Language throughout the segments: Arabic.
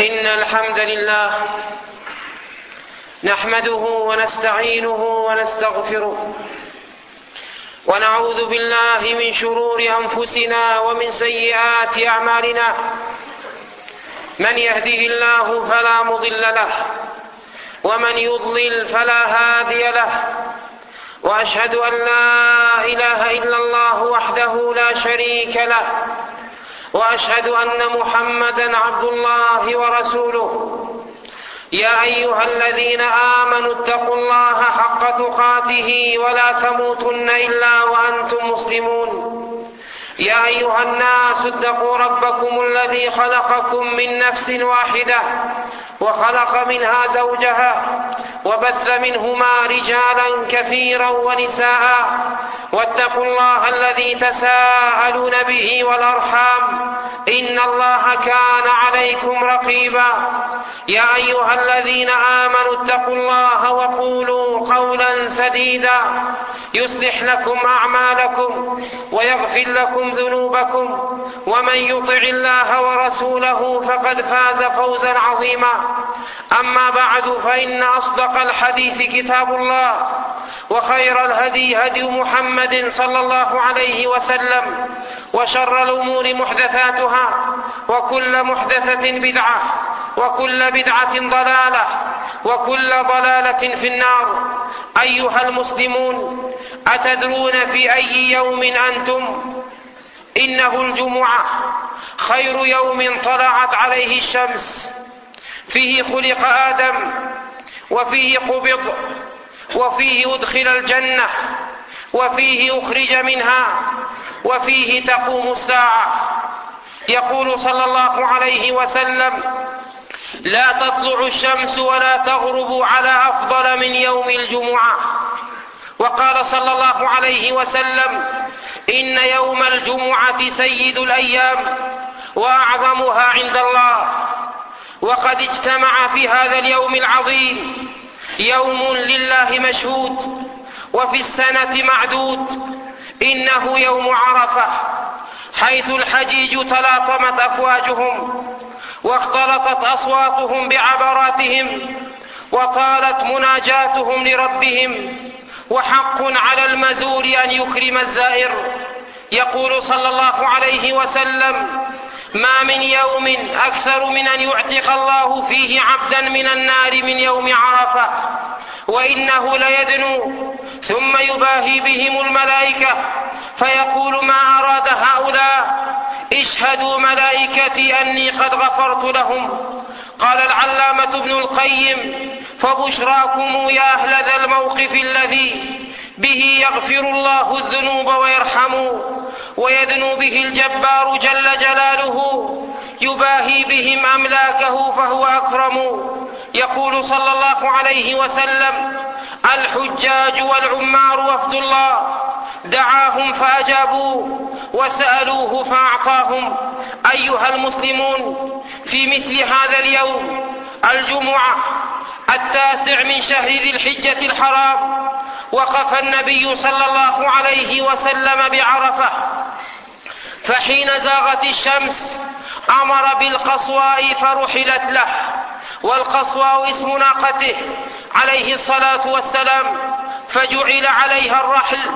إن الحمد لله نحمده ونستعينه ونستغفره ونعوذ بالله من شرور أنفسنا ومن سيئات أعمالنا. من يهده الله فلا مضل له ومن يضلل فلا هادي له، وأشهد أن لا إله إلا الله وحده لا شريك له، وأشهد أن محمدا عبد الله ورسوله. يا أيها الذين آمنوا اتقوا الله حق تقاته ولا تموتن إلا وأنتم مسلمون. يا أيها الناس اتقوا ربكم الذي خلقكم من نفس واحدة وخلق منها زوجها وبث منهما رجالا كثيرا ونساء، واتقوا الله الذي تساءلون به والأرحام إن الله كان عليكم رقيبا. يا أيها الذين آمنوا اتقوا الله وقولوا قولا سديدا يصلح لكم أعمالكم ويغفر لكم ذنوبكم، ومن يطع الله ورسوله فقد فاز فوزا عظيما. أما بعد، فإن أصدق الحديث كتاب الله، وخير الهدي هدي محمد صلى الله عليه وسلم، وشر الأمور محدثاتها، وكل محدثة بدعة، وكل بدعة ضلالة، وكل ضلالة في النار. أيها المسلمون، أتدرون في أي يوم أنتم؟ إنه الجمعة، خير يوم طلعت عليه الشمس، فيه خلق آدم، وفيه قبض، وفيه أدخل الجنة، وفيه أخرج منها، وفيه تقوم الساعة. يقول صلى الله عليه وسلم: لا تطلع الشمس ولا تغرب على أفضل من يوم الجمعة. وقال صلى الله عليه وسلم: إن يوم الجمعة سيد الأيام وأعظمها عند الله. وقد اجتمع في هذا اليوم العظيم يوم لله مشهود وفي السنة معدود، إنه يوم عرفة، حيث الحجيج تلاطمت أفواجهم واختلطت أصواتهم بعبراتهم وطالت مناجاتهم لربهم، وحق على المزور أن يكرم الزائر. يقول صلى الله عليه وسلم: ما من يوم أكثر من أن يعتق الله فيه عبدا من النار من يوم عرفة، وإنه ليدنو ثم يباهي بهم الملائكة فيقول: ما أراد هؤلاء؟ اشهدوا ملائكتي أني قد غفرت لهم. قال العلامة ابن القيم: فبشراكم يا أهل ذا الموقف الذي به يغفر الله الذنوب ويرحم، ويدنو به الجبار جل جلاله، يباهي بهم أملاكه فهو أكرم. يقول صلى الله عليه وسلم: الحجاج والعمار وفد الله، دعاهم فأجابوا وسألوه فأعطاهم. أيها المسلمون، في مثل هذا اليوم الجمعة 9 من شهر ذي الحجة الحرام، وقف النبي صلى الله عليه وسلم بعرفة، فحين زاغت الشمس أمر بالقصواء فرحلت له. والقصواء اسم ناقته عليه الصلاة والسلام، فجعل عليها الرحل،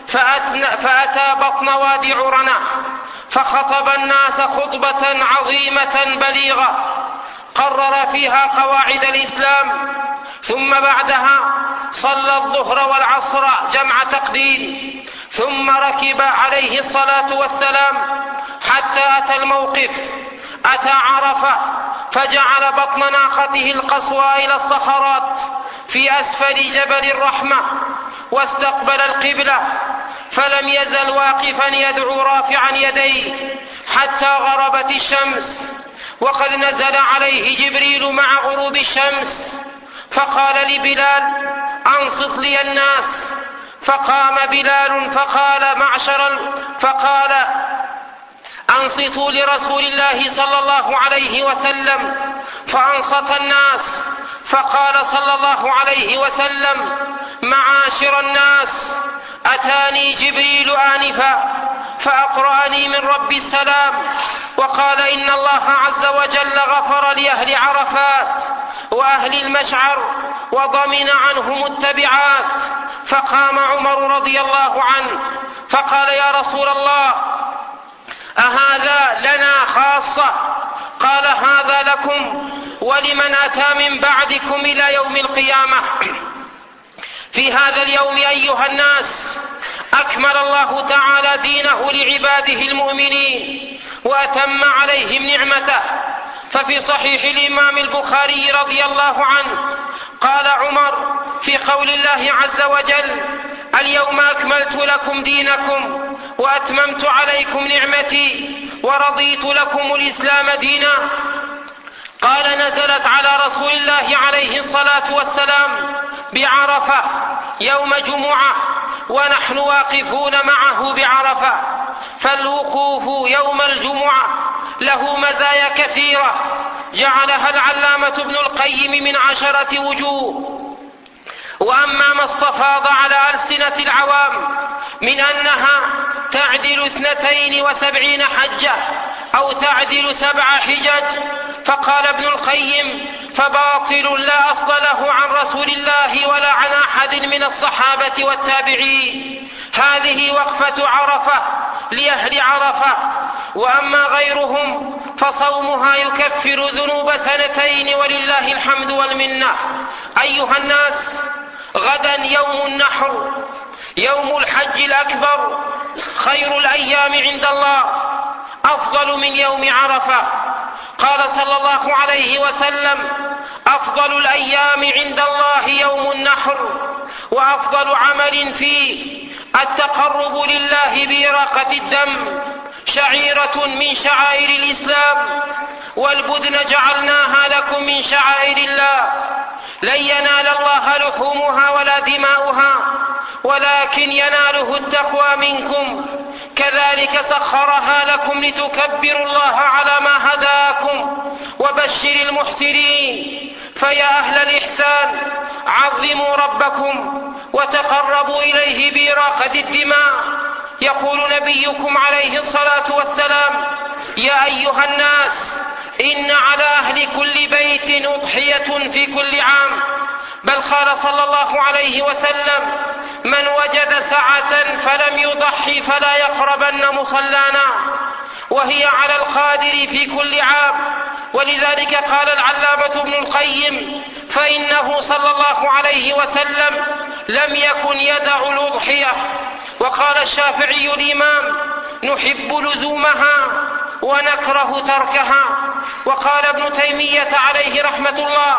فأتى بطن وادي عرنة فخطب الناس خطبة عظيمة بليغة قرر فيها قواعد الإسلام، ثم بعدها صلى الظهر والعصر جمع تقديم، ثم ركب عليه الصلاة والسلام حتى أتى الموقف، أتى عرفة، فجعل بطن ناقته القصوى إلى الصخرات في أسفل جبل الرحمة، واستقبل القبلة، فلم يزل واقفا يدعو رافعا يديه حتى غربت الشمس. وقد نزل عليه جبريل مع غروب الشمس، فقال لبلال: أنصت لي الناس. فقام بلال فقال: أنصتوا لرسول الله صلى الله عليه وسلم. فأنصت الناس، فقال صلى الله عليه وسلم: معاشر الناس، أتاني جبريل آنفا فأقرأني من رب السلام وقال إن الله عز وجل غفر لأهل عرفات وأهل المشعر وضمن عنهم التبعات. فقام عمر رضي الله عنه فقال: يا رسول الله، أهذا لنا خاصة؟ قال: هذا لكم ولمن أتى من بعدكم إلى يوم القيامة. في هذا اليوم أيها الناس أكمل الله تعالى دينه لعباده المؤمنين وأتم عليهم نعمته. ففي صحيح الإمام البخاري رضي الله عنه قال عمر في قول الله عز وجل: اليوم أكملت لكم دينكم وأتممت عليكم نعمتي ورضيت لكم الإسلام دينا. قال: نزلت على رسول الله عليه الصلاة والسلام بعرفة يوم جمعة ونحن واقفون معه بعرفة. فالوقوف يوم الجمعة له مزايا كثيرة جعلها العلامة ابن القيم من 10 وجوه. وأما ما استفاض على ألسنة العوام من أنها تعدل 72 حجة أو تعدل 7 حجج، فقال ابن القيم: فباطل لا أصل له عن رسول الله ولا عن أحد من الصحابة والتابعين. هذه وقفة عرفة لأهل عرفة. وأما غيرهم فصومها يكفر ذنوب 2 ولله الحمد والمنة. أيها الناس، غدا يوم النحر، يوم الحج الأكبر، خير الأيام عند الله، أفضل من يوم عرفة. قال صلى الله عليه وسلم: أفضل الأيام عند الله يوم النحر، وأفضل عمل فيه التقرب لله بإراقة الدم، شعيرة من شعائر الإسلام، والبدن جعلناها لكم من شعائر الله، لن ينال الله لحومها ولا دماؤها ولكن يناله التقوى منكم، كذلك سخرها لكم لتكبروا الله على ما هداكم وبشر المحسنين. فيا أهل الإحسان، عظموا ربكم وتقربوا إليه بإراقة الدماء. يقول نبيكم عليه الصلاة والسلام: يا أيها الناس، إن على أهل كل بيت أضحية في كل عام. بل قال صلى الله عليه وسلم: من وجد سعة فلم يضحي فلا يقربن مصلانا. وهي على القادر في كل عام. ولذلك قال العلامة ابن القيم: فإنه صلى الله عليه وسلم لم يكن يدع الأضحية. وقال الشافعي الإمام: نحب لزومها ونكره تركها. وقال ابن تيمية عليه رحمة الله: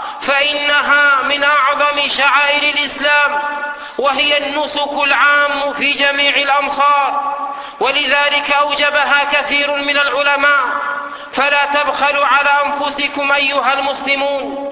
فإنها من أعظم شعائر الإسلام، وهي النسك العام في جميع الأمصار، ولذلك أوجبها كثير من العلماء. فلا تبخلوا على أنفسكم أيها المسلمون.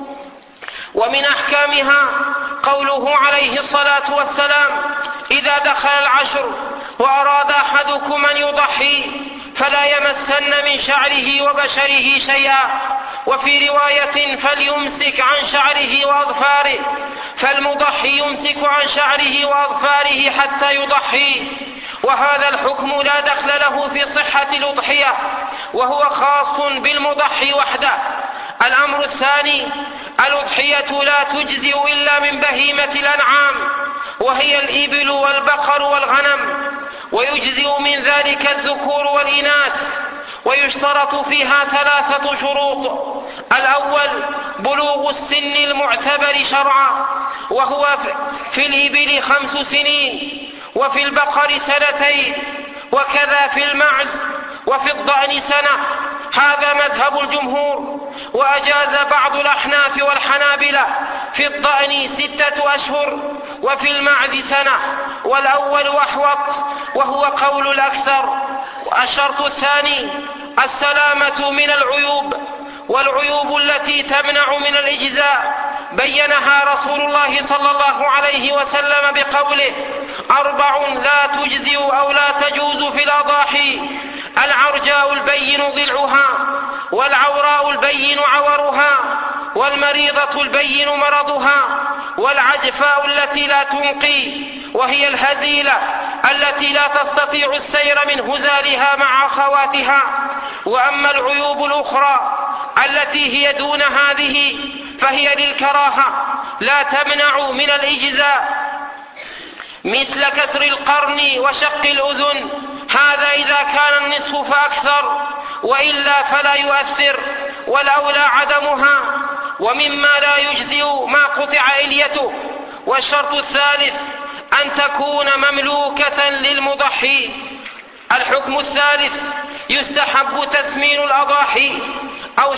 ومن أحكامها قوله عليه الصلاة والسلام: إذا دخل العشر وأراد أحدكم أن يضحي فلا يمسن من شعره وبشره شيئا. وفي رواية: فليمسك عن شعره وأظفاره. فالمضحي يمسك عن شعره وأظفاره حتى يضحي. وهذا الحكم لا دخل له في صحة الأضحية، وهو خاص بالمضحي وحده. الأمر الثاني: الأضحية لا تجزئ إلا من بهيمة الأنعام، وهي الإبل والبقر والغنم، ويجزئ من ذلك الذكور والإناث. ويشترط فيها 3 شروط: الأول: بلوغ السن المعتبر شرعا، وهو في الإبل 5 سنين، وفي البقر 2، وكذا في المعز، وفي الضأن 1. هذا مذهب الجمهور. وأجاز بعض الأحناف والحنابلة في الضأن 6 أشهر، وفي المعز 1، والأول أحوط، وهو قول الأكثر. الشرط الثاني: السلامة من العيوب، والعيوب التي تمنع من الإجزاء بينها رسول الله صلى الله عليه وسلم بقوله: 4 لا تجزئ أو لا تجوز في الأضاحي: العرجاء البين ضلعها، والعوراء البين عورها، والمريضة البين مرضها، والعجفاء التي لا تنقي، وهي الهزيلة التي لا تستطيع السير من هزالها مع أخواتها، وأما العيوب الأخرى التي هي دون هذه فهي للكراهة لا تمنع من الإجزاء، مثل كسر القرن وشق الأذن، هذا إذا كان النصف فأكثر، وإلا فلا يؤثر، والأولى عدمها. ومما لا يجزئ ما قطع إليته. والشرط الثالث أن تكون مملوكة للمضحي. الحكم الثالث يستحب تسمين الأضاحي أو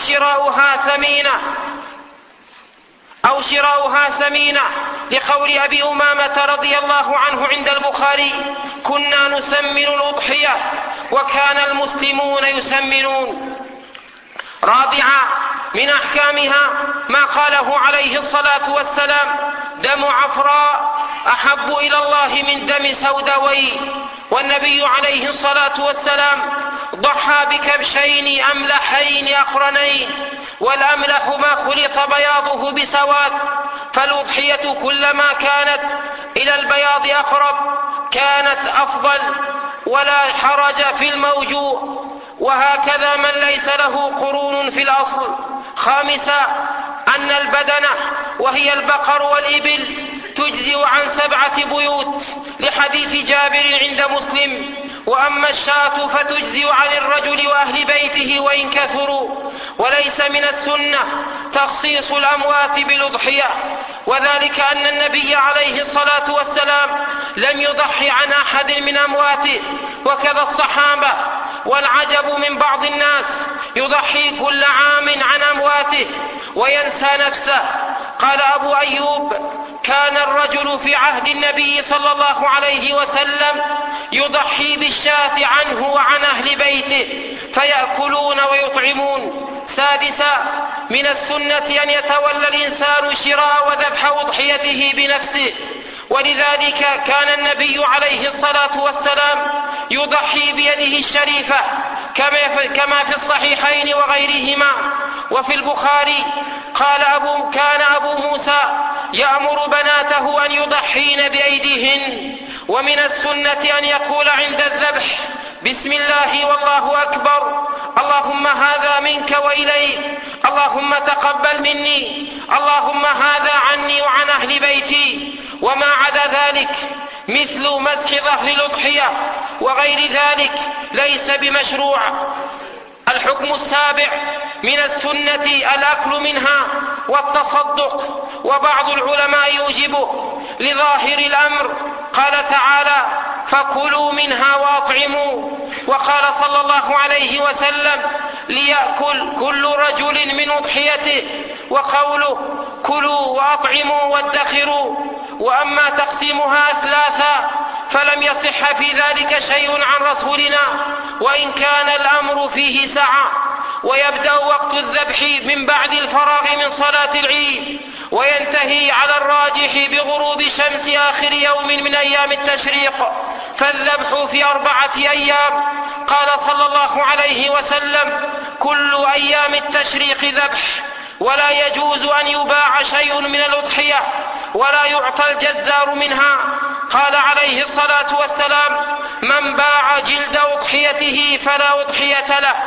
شراؤها ثمينة لقول أبي أمامة رضي الله عنه عند البخاري: كنا نسمن الأضحية وكان المسلمون يسمنون. رابعا من أحكامها ما قاله عليه الصلاة والسلام: دم عفراء أحب إلى الله من دم سوداوي. والنبي عليه الصلاة والسلام ضحى بكبشين أملحين أقرنين، والأملح ما خلط بياضه بسواد، فالأضحية كلما كانت إلى البياض أقرب كانت أفضل ولا حرج في الموجوع، وهكذا من ليس له قرون في الأصل. خامسا أن البدنة وهي البقر والإبل تجزئ عن 7 بيوت لحديث جابر عند مسلم. وأما الشاة فتجزئ عن الرجل وأهل بيته وإن كثروا. وليس من السنة تخصيص الأموات بالأضحية، وذلك أن النبي عليه الصلاة والسلام لم يضحي عن أحد من أمواته، وكذا الصحابة. والعجب من بعض الناس يضحي كل عام عن أمواته وينسى نفسه. قال أبو أيوب: كان الرجل في عهد النبي صلى الله عليه وسلم يضحي بالشاة عنه وعن أهل بيته فيأكلون ويطعمون. سادسا من السنة أن يتولى الإنسان شراء وذبح أضحيته بنفسه، ولذلك كان النبي عليه الصلاة والسلام يضحي بيده الشريفة كما في الصحيحين وغيرهما. وفي البخاري كان أبو موسى يأمر بناته أن يضحين بأيديهن. ومن السنة أن يقول عند الذبح: بسم الله والله أكبر، اللهم هذا منك وإليك، اللهم تقبل مني، اللهم هذا عني وعن أهل بيتي. وما عدا ذلك مثل مسح ظهر الأضحية وغير ذلك ليس بمشروع. الحكم السابع من السنة الأكل منها والتصدق، وبعض العلماء يوجبه لظاهر الأمر. قال تعالى: فكلوا منها وأطعموا. وقال صلى الله عليه وسلم: ليأكل كل رجل من أضحيته. وقوله: كلوا وأطعموا وادخروا. وأما تقسيمها أثلاثا فلم يصح في ذلك شيء عن رسولنا، وإن كان الأمر فيه سعة. ويبدأ وقت الذبح من بعد الفراغ من صلاة العيد، وينتهي على الراجح بغروب شمس آخر يوم من أيام التشريق، فالذبح في 4 أيام. قال صلى الله عليه وسلم: كل أيام التشريق ذبح، ولا يجوز أن يباع شيء من الأضحية ولا يعطى الجزار منها. قال عليه الصلاة والسلام: من باع جلد أضحيته فلا أضحية له.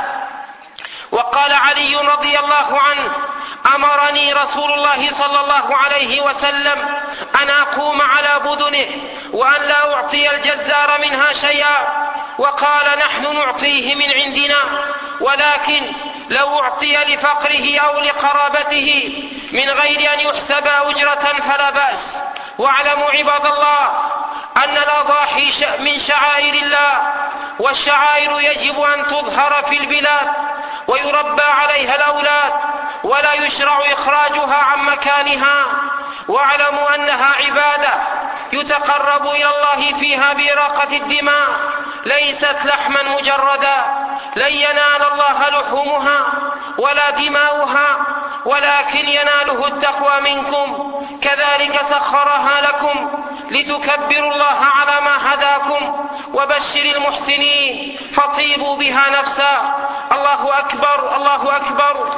وقال علي رضي الله عنه: أمرني رسول الله صلى الله عليه وسلم أن أقوم على بدنه وأن لا أعطي الجزار منها شيئا. وقال: نحن نعطيه من عندنا، ولكن لو أعطي لفقره أو لقرابته من غير أن يحسب أجرة فلا بأس. واعلموا عباد الله أن الأضاحي من شعائر الله، والشعائر يجب أن تظهر في البلاد ويربى عليها الأولاد، ولا يشرع إخراجها عن مكانها. واعلموا أنها عبادة يتقرب إلى الله فيها بإراقة الدماء، ليست لحما مجردا. لن ينال الله لحومها ولا دماؤها، ولكن يناله التقوى منكم. كذلك سخرها لكم لتكبروا الله على ما هداكم. وبشر المحسنين فطيبوا بها نفسا. الله أكبر، الله أكبر،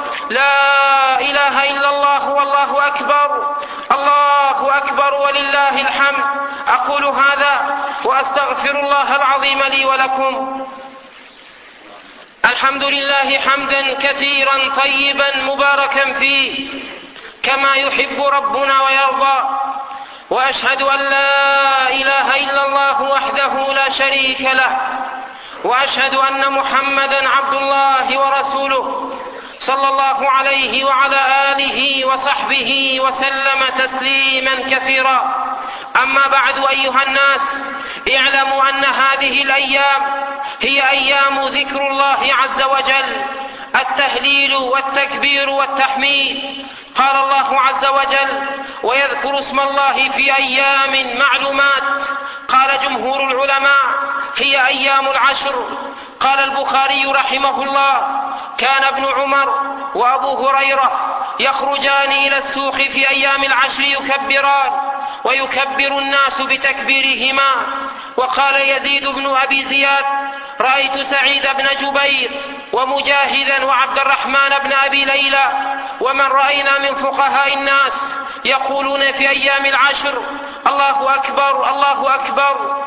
لا إله إلا الله والله أكبر، الله أكبر ولله الحمد. أقول هذا وأستغفر الله العظيم لي ولكم. الحمد لله حمدا كثيرا طيبا مباركا فيه كما يحب ربنا ويرضى، وأشهد أن لا إله إلا الله وحده لا شريك له، وأشهد أن محمدا عبد الله ورسوله صلى الله عليه وعلى آله وصحبه وسلم تسليما كثيرا. أما بعد، أيها الناس، اعلموا أن هذه الأيام هي أيام ذكر الله عز وجل، التهليل والتكبير والتحميد. قال الله عز وجل: ويذكر اسم الله في أيام معلومات. قال جمهور العلماء: هي أيام العشر. قال البخاري رحمه الله: كان ابن عمر وأبو هريرة يخرجان إلى السوق في أيام العشر يكبران، ويكبر الناس بتكبيرهما. وقال يزيد بن أبي زياد: رأيت سعيد بن جبير ومجاهدا وعبد الرحمن بن أبي ليلى ومن رأينا من فقهاء الناس يقولون في أيام العشر: الله أكبر الله أكبر،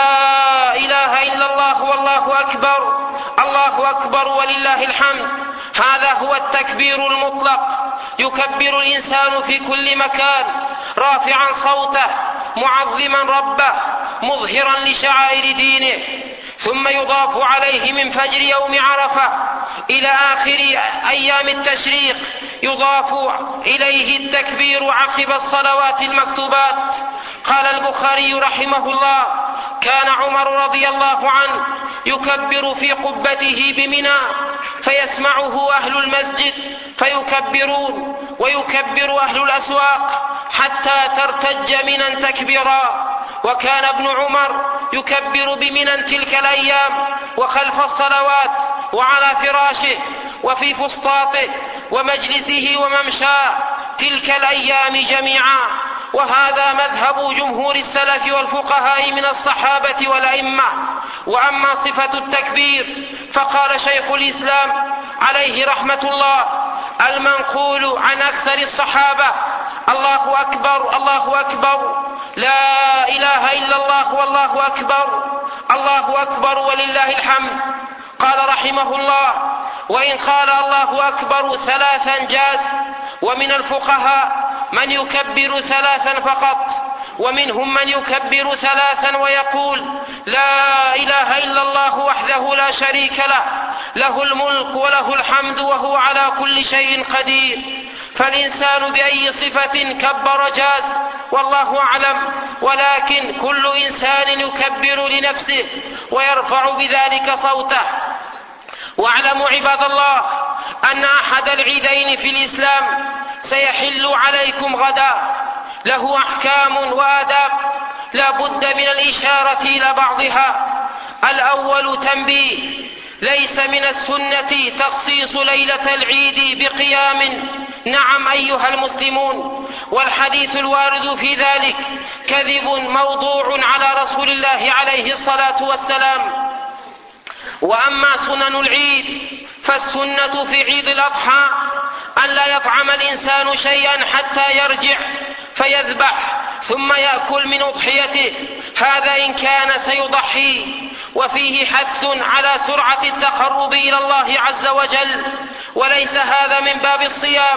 لا إله إلا الله والله أكبر، الله أكبر ولله الحمد. هذا هو التكبير المطلق، يكبر الإنسان في كل مكان رافعا صوته معظما ربه مظهرا لشعائر دينه. ثم يضاف عليه من فجر يوم عرفة إلى آخر أيام التشريق، يضاف إليه التكبير عقب الصلوات المكتوبات. قال البخاري رحمه الله: كان عمر رضي الله عنه يكبر في قبته بمنى فيسمعه أهل المسجد فيكبرون، ويكبر أهل الأسواق حتى ترتج منى تكبيرا. وكان ابن عمر يكبر بمنى تلك الأيام وخلف الصلوات وعلى فراشه وفي فسطاطه ومجلسه وممشاه تلك الأيام جميعا. وهذا مذهب جمهور السلف والفقهاء من الصحابة والأئمة. وأما صفة التكبير فقال شيخ الإسلام عليه رحمة الله المنقول عن أكثر الصحابة: الله أكبر الله أكبر، لا إله إلا الله والله أكبر، الله أكبر ولله الحمد. قال رحمه الله: وإن قال الله أكبر ثلاثا جاز، ومن الفقهاء من يكبر ثلاثا فقط، ومنهم من يكبر ثلاثا ويقول: لا إله إلا الله وحده لا شريك له، له الملك وله الحمد وهو على كل شيء قدير. فالإنسان بأي صفة كبر جاز، والله أعلم، ولكن كل إنسان يكبر لنفسه ويرفع بذلك صوته. واعلموا عباد الله أن أحد العيدين في الإسلام سيحل عليكم غدا، له أحكام وآداب لا بد من الإشارة إلى بعضها. الأول تنبيه: ليس من السنة تخصيص ليلة العيد بقيام، نعم أيها المسلمون، والحديث الوارد في ذلك كذب موضوع على رسول الله عليه الصلاة والسلام. وأما سنن العيد فالسنة في عيد الأضحى أن لا يطعم الإنسان شيئا حتى يرجع فيذبح ثم يأكل من أضحيته، هذا إن كان سيضحي. وفيه حث على سرعة التقرب إلى الله عز وجل، وليس هذا من باب الصيام،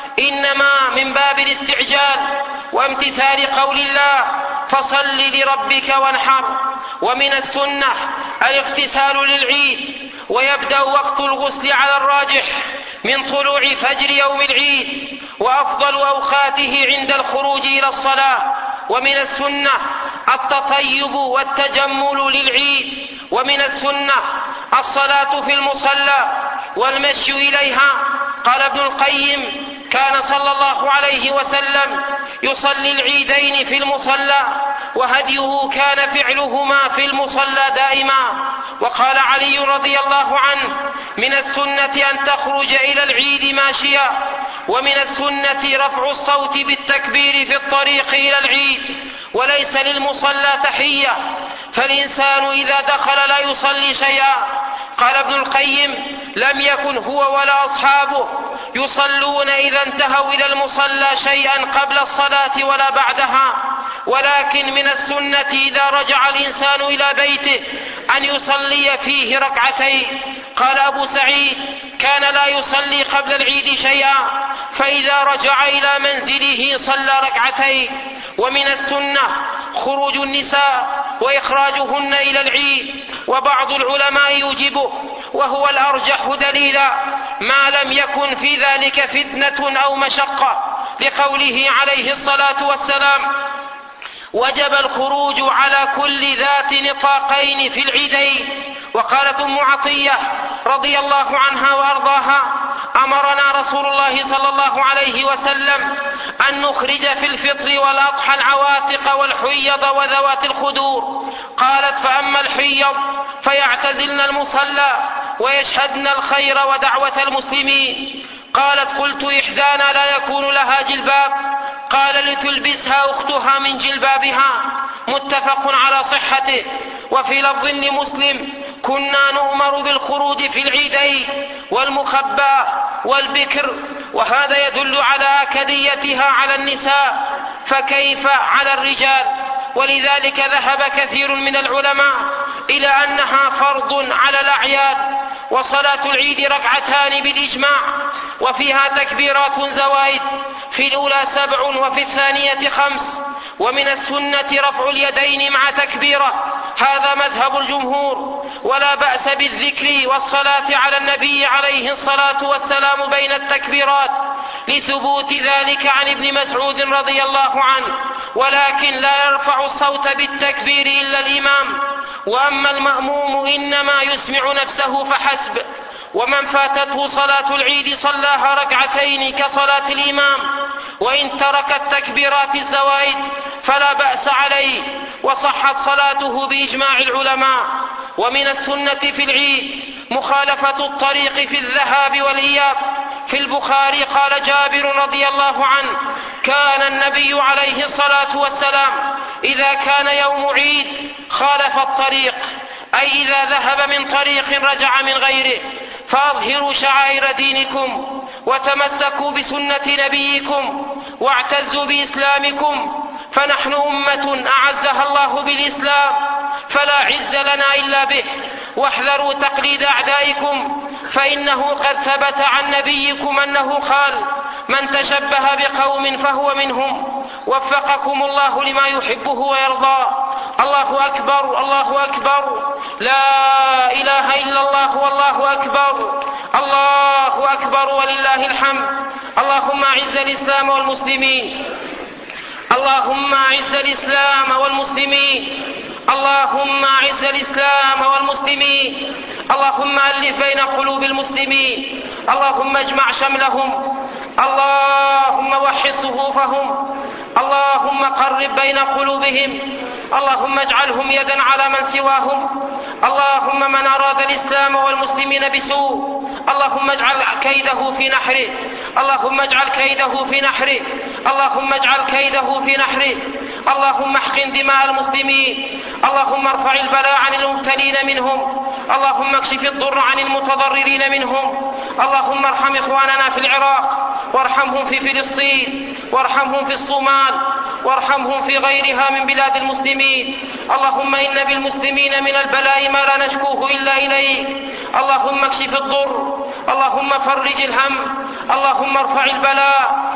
إنما من باب الاستعجال وامتثال قول الله: فصل لربك وانحر. ومن السنة الاغتسال للعيد، ويبدأ وقت الغسل على الراجح من طلوع فجر يوم العيد، وأفضل أوقاته عند الخروج إلى الصلاة. ومن السنة التطيب والتجمل للعيد. ومن السنة الصلاة في المصلى والمشي إليها. قال ابن القيم: كان صلى الله عليه وسلم يصلي العيدين في المصلى، وهديه كان فعلهما في المصلى دائما. وقال علي رضي الله عنه: من السنة أن تخرج إلى العيد ماشيا. ومن السنة رفع الصوت بالتكبير في الطريق إلى العيد، وليس للمصلى تحية، فالإنسان إذا دخل لا يصلي شيئا. قال ابن القيم: لم يكن هو ولا أصحابه يصلون إذا انتهوا إلى المصلى شيئا قبل الصلاة ولا بعدها. ولكن من السنة إذا رجع الإنسان إلى بيته أن يصلي فيه ركعتين. قال أبو سعيد: كان لا يصلي قبل العيد شيئا، فإذا رجع إلى منزله صلى ركعتين. ومن السنة خروج النساء وإخراجهن إلى العيد، وبعض العلماء يوجبه، وهو الأرجح دليلا ما لم يكن في ذلك فتنة أو مشقة، لقوله عليه الصلاة والسلام: وجب الخروج على كل ذات نطاقين في العيدين. وقالت أم عطية رضي الله عنها وأرضاها: أمرنا رسول الله صلى الله عليه وسلم أن نخرج في الفطر والأضحى العواتق والحيض وذوات الخدور. قالت: فأما الحيض فيعتزلن المصلى ويشهدن الخير ودعوة المسلمين. قالت: قلت: إحدانا لا يكون لها جلباب؟ قال: لتلبسها أختها من جلبابها. متفق على صحته. وفي لفظ لمسلم: كنا نؤمر بالخروج في العيدين والمخبأة والبكر. وهذا يدل على أكديتها على النساء، فكيف على الرجال؟ ولذلك ذهب كثير من العلماء إلى أنها فرض على الأعياد. وصلاة العيد ركعتان بالإجماع، وفيها تكبيرات زوائد، في الأولى 7 وفي الثانية 5. ومن السنة رفع اليدين مع تكبيرة، هذا مذهب الجمهور. ولا بأس بالذكر والصلاة على النبي عليه الصلاة والسلام بين التكبيرات، لثبوت ذلك عن ابن مسعود رضي الله عنه. ولكن لا يرفع الصوت بالتكبير إلا الإمام، وأما المأموم إنما يسمع نفسه فحسب. ومن فاتته صلاة العيد صلاها ركعتين كصلاة الإمام، وإن ترك التكبيرات الزوائد فلا بأس عليه، وصحت صلاته بإجماع العلماء. ومن السنة في العيد مخالفة الطريق في الذهاب والإياب. في البخاري قال جابر رضي الله عنه: كان النبي عليه الصلاة والسلام إذا كان يوم عيد خالف الطريق، أي إذا ذهب من طريق رجع من غيره. فأظهروا شعائر دينكم، وتمسكوا بسنة نبيكم، واعتزوا بإسلامكم، فنحن أمة أعزها الله بالإسلام، فلا عز لنا إلا به. واحذروا تقليد أعدائكم، فإنه قد ثبت عن نبيكم أنه قال: من تشبه بقوم فهو منهم. وفقكم الله لما يحبه ويرضى. الله أكبر، الله أكبر، لا إله إلا الله والله أكبر، الله أكبر ولله الحمد. اللهم أعز الإسلام والمسلمين، اللهم أعز الإسلام والمسلمين، اللهم أعز الإسلام والمسلمين، اللهم ألف بين قلوب المسلمين، اللهم اجمع شملهم، اللهم وحد صفوفهم، اللهم قرب بين قلوبهم، اللهم اجعلهم يدا على من سواهم. اللهم من أراد الإسلام والمسلمين بسوء اللهم اجعل كيده في نحره، اللهم اجعل كيده في نحره، اللهم اجعل كيده في نحره. اللهم احقن دماء المسلمين، اللهم ارفع البلاء عن المبتلين منهم، اللهم اكشف الضر عن المتضررين منهم. اللهم ارحم إخواننا في العراق، وارحمهم في فلسطين، وارحمهم في الصومال، وارحمهم في غيرها من بلاد المسلمين. اللهم إن بالمسلمين من البلاء ما لا نشكوه إلا إليك. اللهم اكشف الضر، اللهم فرج الهم، اللهم ارفع البلاء.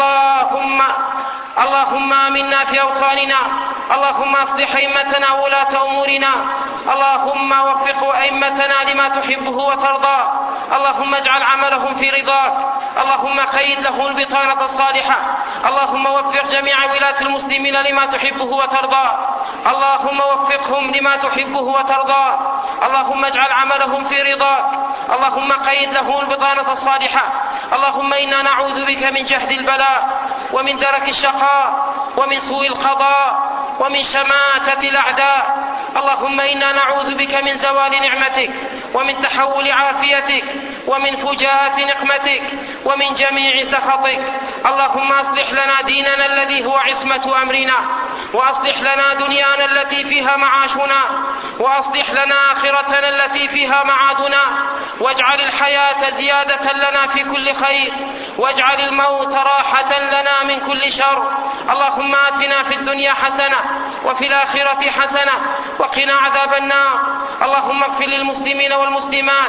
اللهم آمنا في أوطاننا، اللهم أصلح أئمتنا وولاة أمورنا، اللهم وفق أئمتنا لما تحبه وترضى، اللهم اجعل عملهم في رضاك، اللهم قيد له البطانة الصالحة، اللهم وفق جميع ولاة المسلمين لما تحبه وترضى، اللهم وفقهم لما تحبه وترضى، اللهم اجعل عملهم في رضاك، اللهم قيد له البطانة الصالحة. اللهم إنا نعوذ بك من جهد البلاء، ومن درك الشقاء، ومن سوء القضاء، ومن شماتة الأعداء. اللهم إنا نعوذ بك من زوال نعمتك، ومن تحول عافيتك، ومن فجاءة نقمتك، ومن جميع سخطك. اللهم أصلح لنا ديننا الذي هو عصمة أمرنا، وأصلح لنا دنيانا التي فيها معاشنا، وأصلح لنا آخرتنا التي فيها معادنا، واجعل الحياة زيادة لنا في كل خير، واجعل الموت راحة لنا من كل شر. اللهم آتنا في الدنيا حسنة وفي الآخرة حسنة وقنا عذاب النار. اللهم اغفر للمسلمين والمسلمات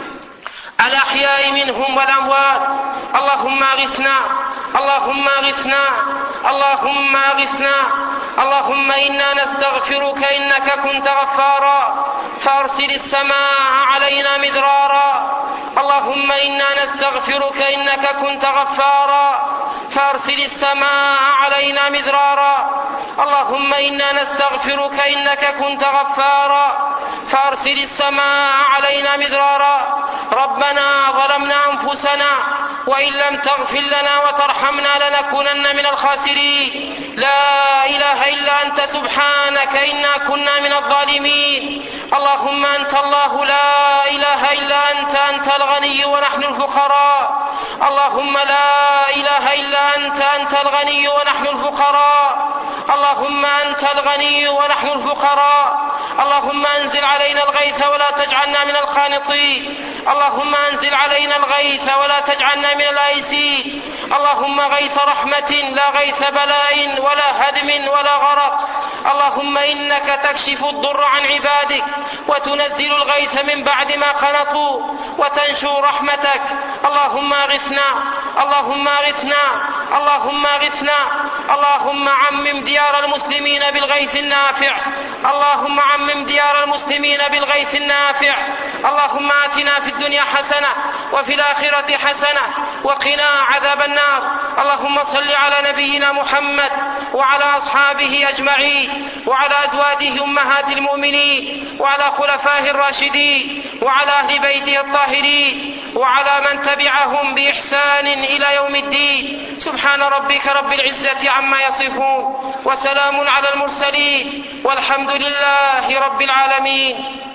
الأحياء منهم والأموات. اللهم أغثنا، اللهم أغثنا، اللهم أغثنا. اللهم إنا نستغفرك إنك كنت غفارا فأرسل السماء علينا مدرارا. اللهم إنا نستغفرك إنك كنت غفارا فأرسل السماء علينا مدرارا. اللهم إنا نستغفرك إنك كنت غفارا فأرسل السماء علينا مدرارا. ربنا ظلمنا أنفسنا وإن لم تغفر لنا وترحمنا لنكونن من الخاسرين. لا إله إلا أنت سبحانك إنا كنا من الظالمين. اللهم أنت الله لا إله إلا أنت الغني ونحن الفقراء. اللهم لا إله إلا أنت الغني ونحن الفقراء. اللهم أنت الغني ونحن الفقراء. اللهم أنزل علينا الغيث ولا تجعلنا من القانطين. اللهم أنزل علينا الغيث ولا تجعلنا من الآيسين. اللهم غيث رحمة لا غيث بلاء ولا هدم ولا غرق. اللهم إنك تكشف الضر عن عبادك وتنزل الغيث من بعد ما قنطوا وتنشر رحمتك. اللهم أغثنا، اللهم أغثنا، اللهم أغثنا. اللهم عمم ديار المسلمين بالغيث النافع. اللهم عمم ديار المسلمين بالغيث النافع. اللهم آتنا في الدنيا حسنة وفي الآخرة حسنة وقنا عذاب النار. اللهم صل على نبينا محمد وعلى أصحابه أجمعين وعلى أزواجه أمهات المؤمنين وعلى خلفائه الراشدين وعلى أهل بيته الطاهرين وعلى من تبعهم بإحسان إلى يوم الدين. سبحان ربك رب العزة عما يصفون وسلام على المرسلين والحمد لله رب العالمين.